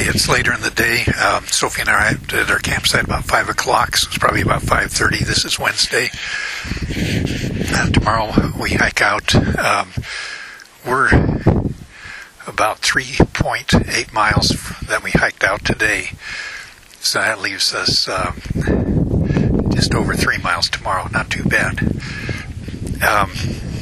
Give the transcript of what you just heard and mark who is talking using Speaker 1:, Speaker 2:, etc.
Speaker 1: it's later in the day. Sophie and I are at our campsite about 5 o'clock, so it's probably about 5:30. This is Wednesday. Tomorrow we hike out. We're about 3.8 miles that we hiked out today, so that leaves us just over 3 miles tomorrow. Not too bad.